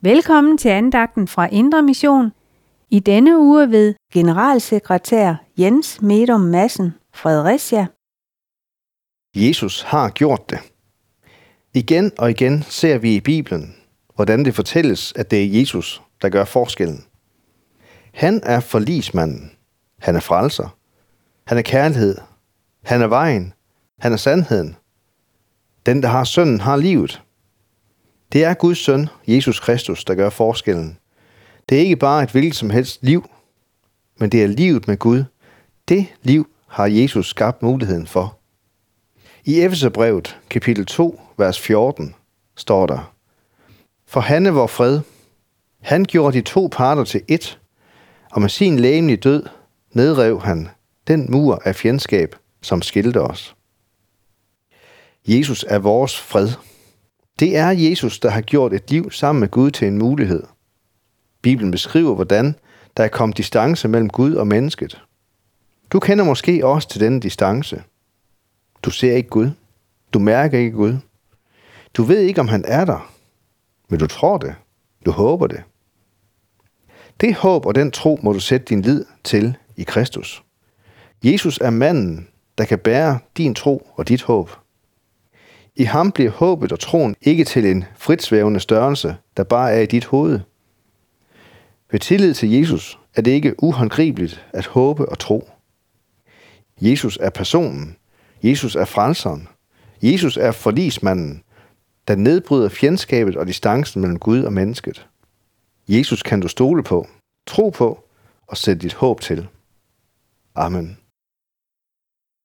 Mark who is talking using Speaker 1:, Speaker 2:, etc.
Speaker 1: Velkommen til andagten fra Indre Mission. I denne uge ved generalsekretær Jens Medom Madsen, Fredericia.
Speaker 2: Jesus har gjort det. Igen og igen ser vi i Bibelen, hvordan det fortælles, at det er Jesus, der gør forskellen. Han er forligsmanden. Han er frelser. Han er kærlighed. Han er vejen. Han er sandheden. Den, der har sønnen, har livet. Det er Guds søn, Jesus Kristus, der gør forskellen. Det er ikke bare et hvilket som helst liv, men det er livet med Gud. Det liv har Jesus skabt muligheden for. I Efeserbrevet, kapitel 2, vers 14, står der: For han er vor fred. Han gjorde de to parter til ét, og med sin legemlige død nedrev han den mur af fjendskab, som skilte os. Jesus er vores fred. Det er Jesus, der har gjort et liv sammen med Gud til en mulighed. Bibelen beskriver, hvordan der er kommet distance mellem Gud og mennesket. Du kender måske også til denne distance. Du ser ikke Gud. Du mærker ikke Gud. Du ved ikke, om han er der. Men du tror det. Du håber det. Det håb og den tro må du sætte din lid til i Kristus. Jesus er manden, der kan bære din tro og dit håb. I ham bliver håbet og troen ikke til en fritsvævende størrelse, der bare er i dit hoved. Ved tillid til Jesus er det ikke uhåndgribeligt at håbe og tro. Jesus er personen. Jesus er frelseren. Jesus er forligsmanden, der nedbryder fjendskabet og distancen mellem Gud og mennesket. Jesus kan du stole på, tro på og sætte dit håb til. Amen.